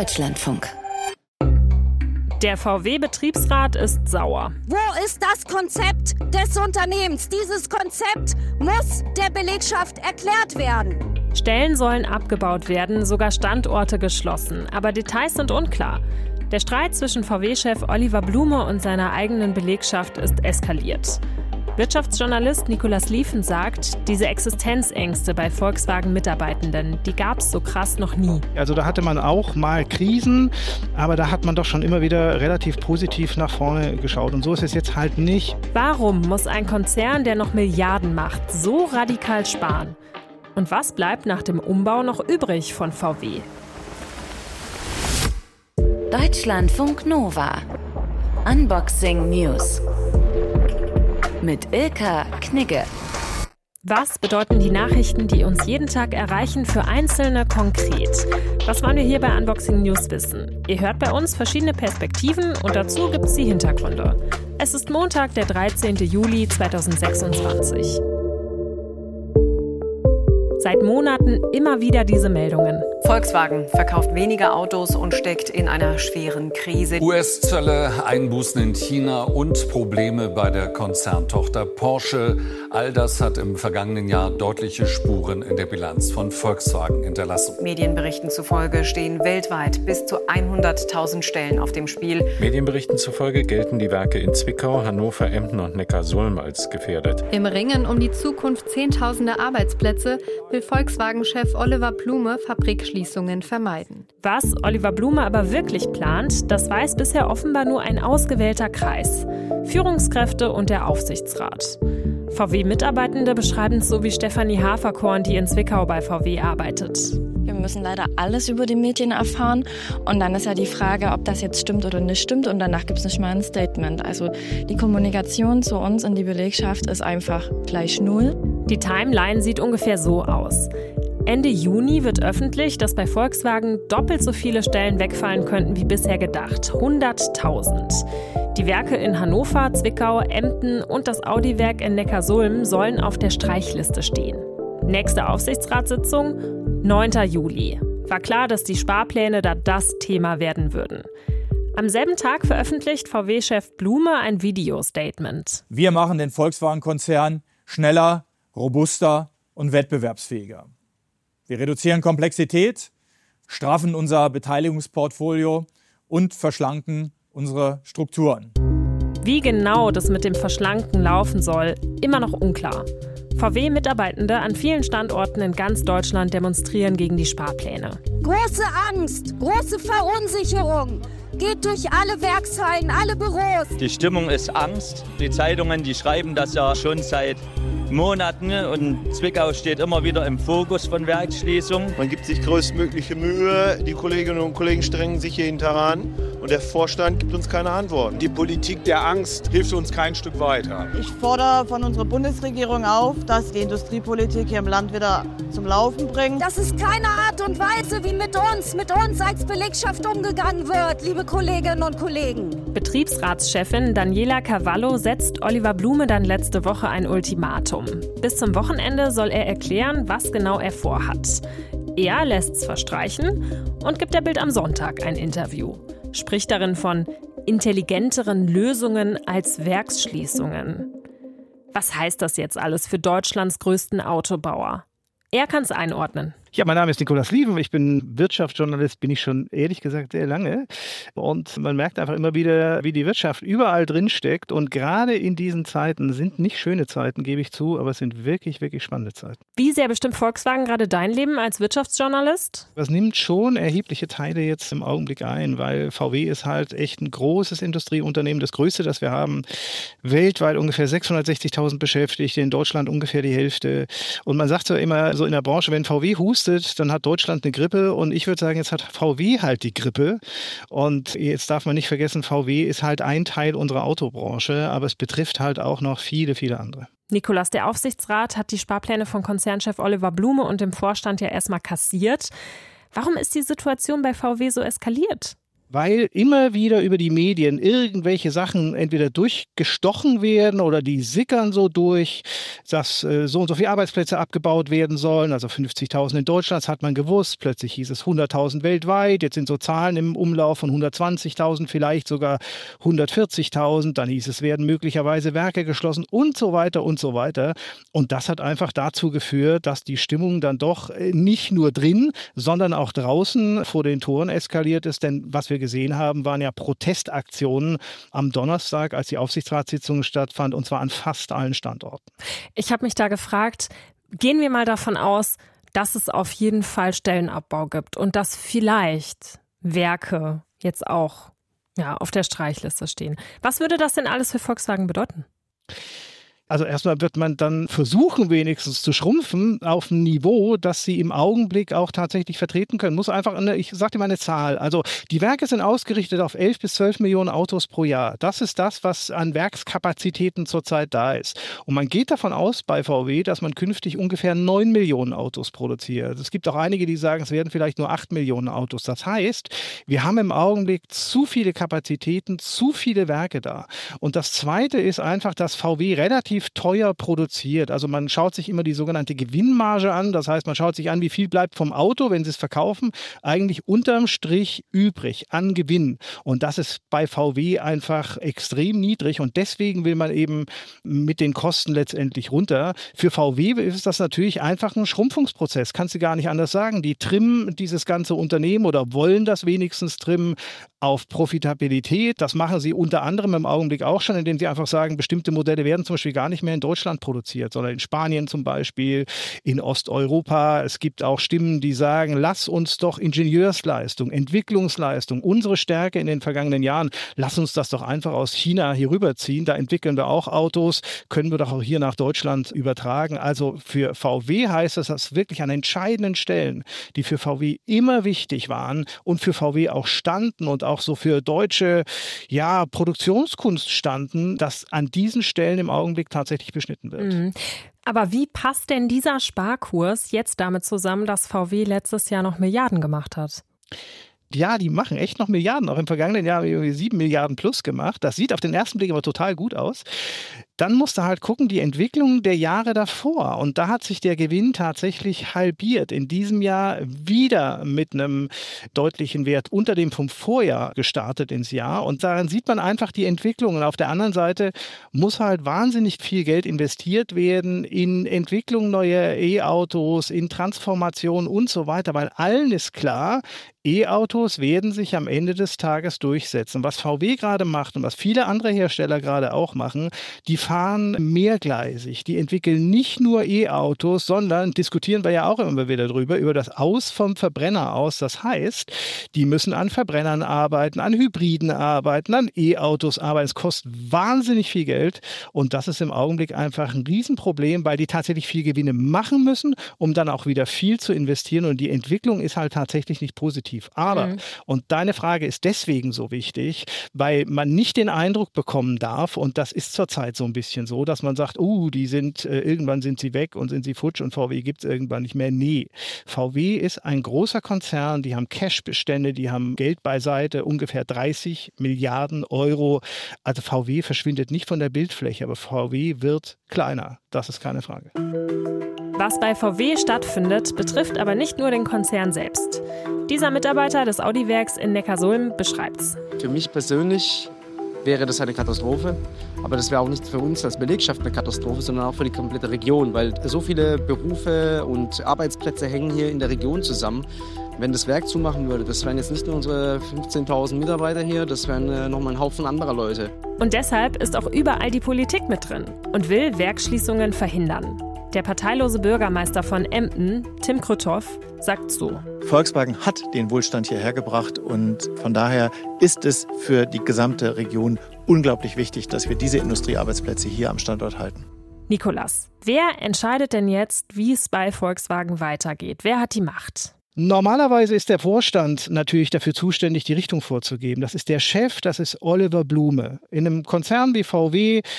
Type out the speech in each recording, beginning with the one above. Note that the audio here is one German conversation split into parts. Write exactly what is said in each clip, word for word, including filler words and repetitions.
Deutschlandfunk. Der V W-Betriebsrat ist sauer. Wo ist das Konzept des Unternehmens? Dieses Konzept muss der Belegschaft erklärt werden. Stellen sollen abgebaut werden, sogar Standorte geschlossen. Aber Details sind unklar. Der Streit zwischen V W-Chef Oliver Blume und seiner eigenen Belegschaft ist eskaliert. Wirtschaftsjournalist Nicolas Lieven sagt, diese Existenzängste bei Volkswagen-Mitarbeitenden, die gab es so krass noch nie. Also da hatte man auch mal Krisen, aber da hat man doch schon immer wieder relativ positiv nach vorne geschaut. Und so ist es jetzt halt nicht. Warum muss ein Konzern, der noch Milliarden macht, so radikal sparen? Und was bleibt nach dem Umbau noch übrig von V W? Deutschlandfunk Nova. Unboxing News. Mit Ilka Knigge. Was bedeuten die Nachrichten, die uns jeden Tag erreichen, für Einzelne konkret? Das wollen wir hier bei Unboxing News wissen. Ihr hört bei uns verschiedene Perspektiven und dazu gibt es die Hintergründe. Es ist Montag, der dreizehnten Juli zweitausendsechsundzwanzig. Seit Monaten immer wieder diese Meldungen. Volkswagen verkauft weniger Autos und steckt in einer schweren Krise. U S-Zölle, Einbußen in China und Probleme bei der Konzerntochter Porsche. All das hat im vergangenen Jahr deutliche Spuren in der Bilanz von Volkswagen hinterlassen. Medienberichten zufolge stehen weltweit bis zu hunderttausend Stellen auf dem Spiel. Medienberichten zufolge gelten die Werke in Zwickau, Hannover, Emden und Neckarsulm als gefährdet. Im Ringen um die Zukunft zehntausender Arbeitsplätze will Volkswagen-Chef Oliver Blume Fabrikschließungen vermeiden. Was Oliver Blume aber wirklich plant, das weiß bisher offenbar nur ein ausgewählter Kreis. Führungskräfte und der Aufsichtsrat. V W-Mitarbeitende beschreiben es so wie Stefanie Haferkorn, die in Zwickau bei V W arbeitet. Wir müssen leider alles über die Medien erfahren und dann ist ja die Frage, ob das jetzt stimmt oder nicht stimmt und danach gibt es nicht mal ein Statement. Also die Kommunikation zu uns in die Belegschaft ist einfach gleich null. Die Timeline sieht ungefähr so aus. Ende Juni wird öffentlich, dass bei Volkswagen doppelt so viele Stellen wegfallen könnten wie bisher gedacht. hunderttausend. Die Werke in Hannover, Zwickau, Emden und das Audi-Werk in Neckarsulm sollen auf der Streichliste stehen. Nächste Aufsichtsratssitzung, neunten Juli. War klar, dass die Sparpläne da das Thema werden würden. Am selben Tag veröffentlicht V W-Chef Blume ein Video-Statement. Wir machen den Volkswagen-Konzern schneller, robuster und wettbewerbsfähiger. Wir reduzieren Komplexität, straffen unser Beteiligungsportfolio und verschlanken unsere Strukturen. Wie genau das mit dem Verschlanken laufen soll, immer noch unklar. V W-Mitarbeitende an vielen Standorten in ganz Deutschland demonstrieren gegen die Sparpläne. Große Angst, große Verunsicherung. Geht durch alle Werkshallen, alle Büros. Die Stimmung ist Angst. Die Zeitungen, die schreiben das ja schon seit Monaten und Zwickau steht immer wieder im Fokus von Werksschließungen. Man gibt sich größtmögliche Mühe, die Kolleginnen und Kollegen strengen sich hier hinteran und der Vorstand gibt uns keine Antworten. Die Politik der Angst hilft uns kein Stück weiter. Ich fordere von unserer Bundesregierung auf, dass die Industriepolitik hier im Land wieder zum Laufen bringt. Das ist keine Art und Weise, wie mit uns, mit uns als Belegschaft umgegangen wird, liebe Kolleginnen und Kollegen. Betriebsratschefin Daniela Cavallo setzt Oliver Blume dann letzte Woche ein Ultimatum. Bis zum Wochenende soll er erklären, was genau er vorhat. Er lässt's verstreichen und gibt der Bild am Sonntag ein Interview. Spricht darin von intelligenteren Lösungen als Werksschließungen. Was heißt das jetzt alles für Deutschlands größten Autobauer? Er kann's einordnen. Ja, mein Name ist Nicolas Lieven. Ich bin Wirtschaftsjournalist, bin ich schon ehrlich gesagt sehr lange. Und man merkt einfach immer wieder, wie die Wirtschaft überall drin steckt. Und gerade in diesen Zeiten sind nicht schöne Zeiten, gebe ich zu, aber es sind wirklich, wirklich spannende Zeiten. Wie sehr bestimmt Volkswagen gerade dein Leben als Wirtschaftsjournalist? Das nimmt schon erhebliche Teile jetzt im Augenblick ein, weil V W ist halt echt ein großes Industrieunternehmen, das größte, das wir haben. Weltweit ungefähr sechshundertsechzigtausend Beschäftigte, in Deutschland ungefähr die Hälfte. Und man sagt so immer so in der Branche, wenn V W hustet, dann hat Deutschland eine Grippe und ich würde sagen, jetzt hat V W halt die Grippe und jetzt darf man nicht vergessen, V W ist halt ein Teil unserer Autobranche, aber es betrifft halt auch noch viele, viele andere. Nicolas, der Aufsichtsrat hat die Sparpläne von Konzernchef Oliver Blume und dem Vorstand ja erstmal kassiert. Warum ist die Situation bei V W so eskaliert? weil immer wieder über die Medien irgendwelche Sachen entweder durchgestochen werden oder die sickern so durch, dass äh, so und so viele Arbeitsplätze abgebaut werden sollen. Also fünfzigtausend in Deutschland, das hat man gewusst. Plötzlich hieß es hunderttausend weltweit. Jetzt sind so Zahlen im Umlauf von hundertzwanzigtausend, vielleicht sogar hundertvierzigtausend. Dann hieß es, werden möglicherweise Werke geschlossen und so weiter und so weiter. Und das hat einfach dazu geführt, dass die Stimmung dann doch nicht nur drin, sondern auch draußen vor den Toren eskaliert ist. Denn was wir gesehen haben, waren ja Protestaktionen am Donnerstag, als die Aufsichtsratssitzung stattfand, und zwar an fast allen Standorten. Ich habe mich da gefragt, gehen wir mal davon aus, dass es auf jeden Fall Stellenabbau gibt und dass vielleicht Werke jetzt auch ja, auf der Streichliste stehen. Was würde das denn alles für Volkswagen bedeuten? Also erstmal wird man dann versuchen, wenigstens zu schrumpfen auf ein Niveau, das sie im Augenblick auch tatsächlich vertreten können. Muss einfach, eine, ich sage dir mal eine Zahl. Also die Werke sind ausgerichtet auf elf bis zwölf Millionen Autos pro Jahr. Das ist das, was an Werkskapazitäten zurzeit da ist. Und man geht davon aus bei V W, dass man künftig ungefähr neun Millionen Autos produziert. Es gibt auch einige, die sagen, es werden vielleicht nur acht Millionen Autos. Das heißt, wir haben im Augenblick zu viele Kapazitäten, zu viele Werke da. Und das Zweite ist einfach, dass V W relativ teuer produziert. Also man schaut sich immer die sogenannte Gewinnmarge an. Das heißt, man schaut sich an, wie viel bleibt vom Auto, wenn sie es verkaufen, eigentlich unterm Strich übrig an Gewinn. Und das ist bei V W einfach extrem niedrig. Und deswegen will man eben mit den Kosten letztendlich runter. Für V W ist das natürlich einfach ein Schrumpfungsprozess. Kannst du gar nicht anders sagen. Die trimmen dieses ganze Unternehmen oder wollen das wenigstens trimmen auf Profitabilität. Das machen sie unter anderem im Augenblick auch schon, indem sie einfach sagen, bestimmte Modelle werden zum Beispiel gar nicht mehr in Deutschland produziert, sondern in Spanien zum Beispiel, in Osteuropa. Es gibt auch Stimmen, die sagen, lass uns doch Ingenieursleistung, Entwicklungsleistung, unsere Stärke in den vergangenen Jahren, lass uns das doch einfach aus China hier rüberziehen. Da entwickeln wir auch Autos, können wir doch auch hier nach Deutschland übertragen. Also für V W heißt das, dass wirklich an entscheidenden Stellen, die für V W immer wichtig waren und für V W auch standen und auch so für deutsche ja, Produktionskunst standen, dass an diesen Stellen im Augenblick tatsächlich beschnitten wird. Mhm. Aber wie passt denn dieser Sparkurs jetzt damit zusammen, dass V W letztes Jahr noch Milliarden gemacht hat? Ja, die machen echt noch Milliarden. Auch im vergangenen Jahr haben wir sieben Milliarden plus gemacht. Das sieht auf den ersten Blick aber total gut aus. Dann musst du halt gucken, die Entwicklung der Jahre davor. Und da hat sich der Gewinn tatsächlich halbiert. In diesem Jahr wieder mit einem deutlichen Wert unter dem vom Vorjahr gestartet ins Jahr. Und daran sieht man einfach die Entwicklung. Und auf der anderen Seite muss halt wahnsinnig viel Geld investiert werden in Entwicklung neuer E-Autos, in Transformation und so weiter. Weil allen ist klar, E-Autos werden sich am Ende des Tages durchsetzen. Was V W gerade macht und was viele andere Hersteller gerade auch machen, die fahren mehrgleisig. Die entwickeln nicht nur E-Autos, sondern, diskutieren wir ja auch immer wieder drüber, über das Aus vom Verbrenner aus. Das heißt, die müssen an Verbrennern arbeiten, an Hybriden arbeiten, an E-Autos arbeiten. Es kostet wahnsinnig viel Geld und das ist im Augenblick einfach ein Riesenproblem, weil die tatsächlich viel Gewinne machen müssen, um dann auch wieder viel zu investieren und die Entwicklung ist halt tatsächlich nicht positiv. Aber, mhm. und deine Frage ist deswegen so wichtig, weil man nicht den Eindruck bekommen darf, und das ist zurzeit so ein bisschen so, dass man sagt, oh, die sind, äh, irgendwann sind sie weg und sind sie futsch und V W gibt es irgendwann nicht mehr. Nee, V W ist ein großer Konzern, die haben Cashbestände, die haben Geld beiseite, ungefähr dreißig Milliarden Euro. Also V W verschwindet nicht von der Bildfläche, aber V W wird kleiner. Das ist keine Frage. Was bei V W stattfindet, betrifft aber nicht nur den Konzern selbst. Dieser Mitarbeiter des Audi-Werks in Neckarsulm beschreibt's. Für mich persönlich wäre das eine Katastrophe. Aber das wäre auch nicht für uns als Belegschaft eine Katastrophe, sondern auch für die komplette Region, weil so viele Berufe und Arbeitsplätze hängen hier in der Region zusammen. Wenn das Werk zumachen würde, das wären jetzt nicht nur unsere fünfzehntausend Mitarbeiter hier, das wären nochmal ein Haufen anderer Leute. Und deshalb ist auch überall die Politik mit drin und will Werksschließungen verhindern. Der parteilose Bürgermeister von Emden, Tim Krüthoff, sagt so: Volkswagen hat den Wohlstand hierher gebracht und von daher ist es für die gesamte Region unglaublich wichtig, dass wir diese Industriearbeitsplätze hier am Standort halten. Nikolas, wer entscheidet denn jetzt, wie es bei Volkswagen weitergeht? Wer hat die Macht? Normalerweise ist der Vorstand natürlich dafür zuständig, die Richtung vorzugeben. Das ist der Chef, das ist Oliver Blume. In einem Konzern wie V W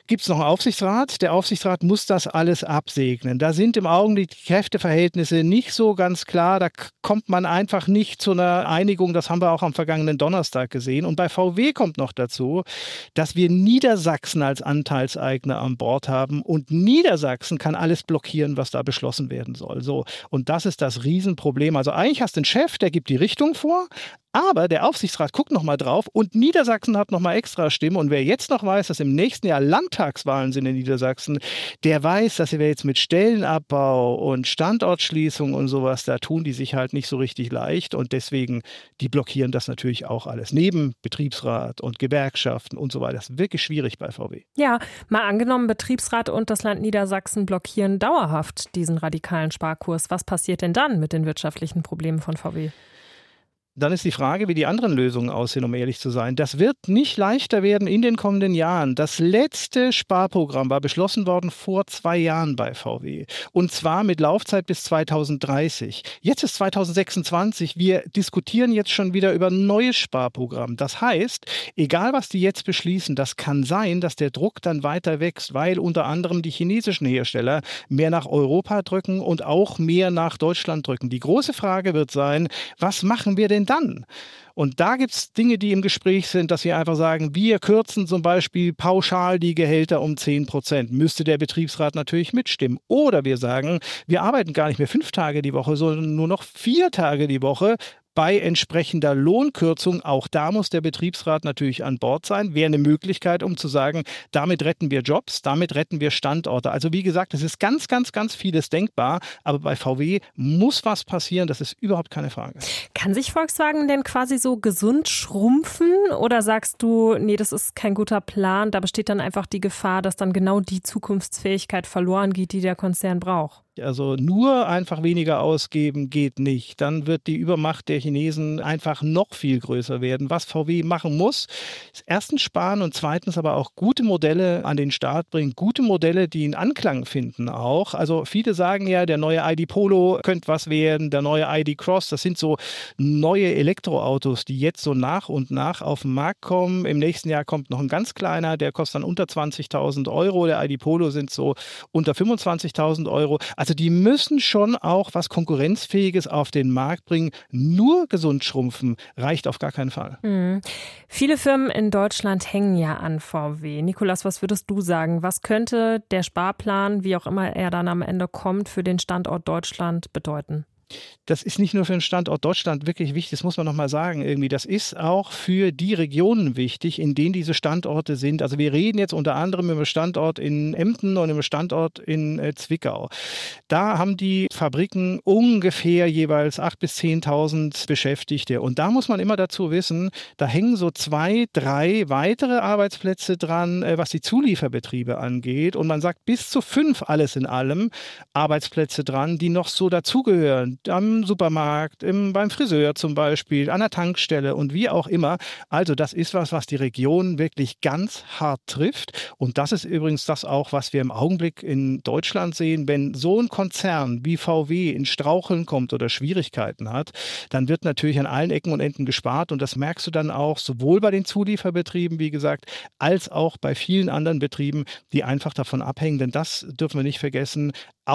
gibt es noch einen Aufsichtsrat. Der Aufsichtsrat muss das alles absegnen. Da sind im Augenblick die Kräfteverhältnisse nicht so ganz klar. Da kommt man einfach nicht zu einer Einigung. Das haben wir auch am vergangenen Donnerstag gesehen. Und bei V W kommt noch dazu, dass wir Niedersachsen als Anteilseigner an Bord haben. Und Niedersachsen kann alles blockieren, was da beschlossen werden soll. So. Und das ist das Riesenproblem. Also eigentlich hast du einen Chef, der gibt die Richtung vor. Aber der Aufsichtsrat guckt noch mal drauf und Niedersachsen hat noch mal extra Stimmen. Und wer jetzt noch weiß, dass im nächsten Jahr Landtagswahlen sind in Niedersachsen, der weiß, dass wir jetzt mit Stellenabbau und Standortschließung und sowas, da tun die sich halt nicht so richtig leicht. Und deswegen, die blockieren das natürlich auch alles. Neben Betriebsrat und Gewerkschaften und so weiter. Das ist wirklich schwierig bei V W. Ja, mal angenommen, Betriebsrat und das Land Niedersachsen blockieren dauerhaft diesen radikalen Sparkurs. Was passiert denn dann mit den wirtschaftlichen Problemen von V W? Dann ist die Frage, wie die anderen Lösungen aussehen, um ehrlich zu sein. Das wird nicht leichter werden in den kommenden Jahren. Das letzte Sparprogramm war beschlossen worden vor zwei Jahren bei V W. Und zwar mit Laufzeit bis zweitausenddreißig. Jetzt ist zweitausendsechsundzwanzig. Wir diskutieren jetzt schon wieder über ein neues Sparprogramm. Das heißt, egal was die jetzt beschließen, das kann sein, dass der Druck dann weiter wächst, weil unter anderem die chinesischen Hersteller mehr nach Europa drücken und auch mehr nach Deutschland drücken. Die große Frage wird sein, was machen wir denn dann? Und da gibt es Dinge, die im Gespräch sind, dass wir einfach sagen, wir kürzen zum Beispiel pauschal die Gehälter um zehn Prozent. Müsste der Betriebsrat natürlich mitstimmen. Oder wir sagen, wir arbeiten gar nicht mehr fünf Tage die Woche, sondern nur noch vier Tage die Woche. Bei entsprechender Lohnkürzung, auch da muss der Betriebsrat natürlich an Bord sein, wäre eine Möglichkeit, um zu sagen, damit retten wir Jobs, damit retten wir Standorte. Also wie gesagt, es ist ganz, ganz, ganz vieles denkbar, aber bei V W muss was passieren, das ist überhaupt keine Frage. Kann sich Volkswagen denn quasi so gesund schrumpfen oder sagst du, nee, das ist kein guter Plan, da besteht dann einfach die Gefahr, dass dann genau die Zukunftsfähigkeit verloren geht, die der Konzern braucht? Also nur einfach weniger ausgeben geht nicht. Dann wird die Übermacht der Chinesen einfach noch viel größer werden. Was V W machen muss, ist erstens sparen und zweitens aber auch gute Modelle an den Start bringen. Gute Modelle, die einen Anklang finden auch. Also viele sagen ja, der neue I D Polo könnte was werden, der neue I D Cross. Das sind so neue Elektroautos, die jetzt so nach und nach auf den Markt kommen. Im nächsten Jahr kommt noch ein ganz kleiner, der kostet dann unter zwanzigtausend Euro. Der I D Polo sind so unter fünfundzwanzigtausend Euro. Also die müssen schon auch was Konkurrenzfähiges auf den Markt bringen. Nur gesund schrumpfen reicht auf gar keinen Fall. Mhm. Viele Firmen in Deutschland hängen ja an V W. Nikolaus, was würdest du sagen? Was könnte der Sparplan, wie auch immer er dann am Ende kommt, für den Standort Deutschland bedeuten? Das ist nicht nur für den Standort Deutschland wirklich wichtig, das muss man nochmal sagen irgendwie. Das ist auch für die Regionen wichtig, in denen diese Standorte sind. Also wir reden jetzt unter anderem über Standort in Emden und über Standort in äh, Zwickau. Da haben die Fabriken ungefähr jeweils achttausend bis zehntausend Beschäftigte. Und da muss man immer dazu wissen, da hängen so zwei, drei weitere Arbeitsplätze dran, äh, was die Zulieferbetriebe angeht. Und man sagt bis zu fünf alles in allem Arbeitsplätze dran, die noch so dazugehören. Am Supermarkt, im, beim Friseur zum Beispiel, an der Tankstelle und wie auch immer. Also das ist was, was die Region wirklich ganz hart trifft. Und das ist übrigens das auch, was wir im Augenblick in Deutschland sehen. Wenn so ein Konzern wie V W in Straucheln kommt oder Schwierigkeiten hat, dann wird natürlich an allen Ecken und Enden gespart. Und das merkst du dann auch sowohl bei den Zulieferbetrieben, wie gesagt, als auch bei vielen anderen Betrieben, die einfach davon abhängen. Denn das dürfen wir nicht vergessen.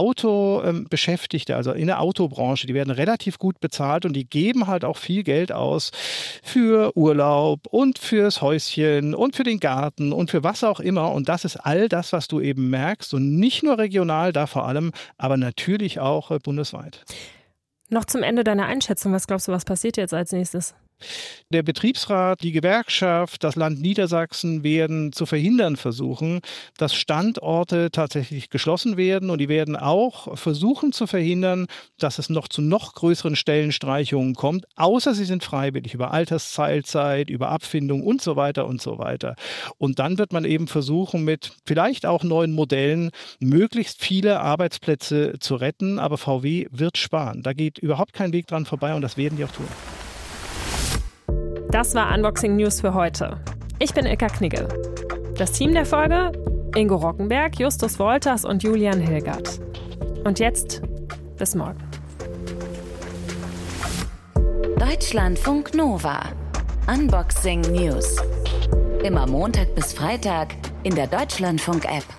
Autobeschäftigte, also in der Autobranche, die werden relativ gut bezahlt und die geben halt auch viel Geld aus für Urlaub und fürs Häuschen und für den Garten und für was auch immer. Und das ist all das, was du eben merkst und nicht nur regional, da vor allem, aber natürlich auch bundesweit. Noch zum Ende deiner Einschätzung, was glaubst du, was passiert jetzt als nächstes? Der Betriebsrat, die Gewerkschaft, das Land Niedersachsen werden zu verhindern versuchen, dass Standorte tatsächlich geschlossen werden. Und die werden auch versuchen zu verhindern, dass es noch zu noch größeren Stellenstreichungen kommt, außer sie sind freiwillig über Altersteilzeit, über Abfindung und so weiter und so weiter. Und dann wird man eben versuchen, mit vielleicht auch neuen Modellen möglichst viele Arbeitsplätze zu retten. Aber V W wird sparen. Da geht überhaupt kein Weg dran vorbei und das werden die auch tun. Das war Unboxing News für heute. Ich bin Ilka Knigge. Das Team der Folge: Ingo Rockenberg, Justus Wolters und Julian Hilgert. Und jetzt bis morgen. Deutschlandfunk Nova. Unboxing News. Immer Montag bis Freitag in der Deutschlandfunk-App.